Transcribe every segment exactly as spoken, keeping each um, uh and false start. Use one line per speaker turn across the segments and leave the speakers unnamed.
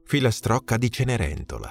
filastrocca di Cenerentola.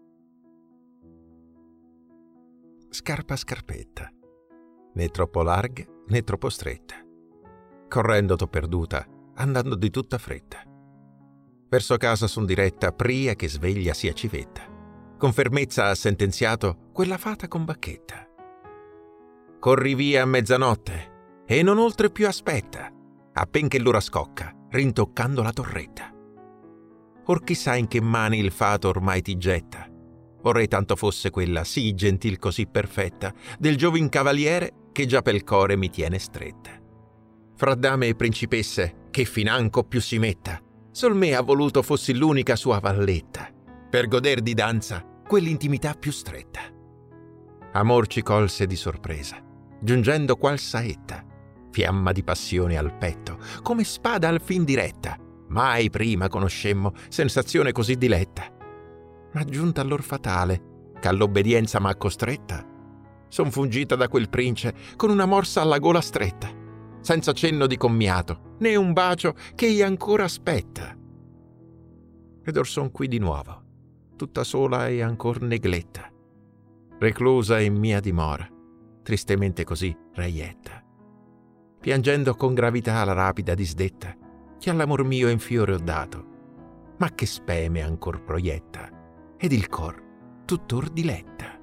Scarpa scarpetta, né troppo larga né troppo stretta, correndo t'ho perduta, andando di tutta fretta. Verso casa son diretta, pria che sveglia sia civetta, con fermezza ha sentenziato quella fata con bacchetta. Corri via a mezzanotte e non oltre più aspetta, appen che l'ora scocca, rintoccando la torretta. Or chissà in che mani il fato ormai ti getta. Vorrei tanto fosse quella sì gentil così perfetta del giovin cavaliere che già pel core mi tiene stretta. Fra dame e principesse che financo più si metta, sol me ha voluto fossi l'unica sua valletta, per goder di danza quell'intimità più stretta. Amor ci colse di sorpresa, giungendo qual saetta, fiamma di passione al petto, come spada al fin diretta. Mai prima conoscemmo sensazione così diletta. Ma giunta all'or fatale, ch'all'obbedienza m'ha costretta, son fungita da quel prince con una morsa alla gola stretta, senza cenno di commiato, né un bacio che egli ancora aspetta. Ed or son qui di nuovo, tutta sola e ancor negletta, reclusa in mia dimora, tristemente così reietta, piangendo con gravità la rapida disdetta, che all'amor mio in fiore ho dato, ma che speme ancor proietta, ed il cor tuttor diletta.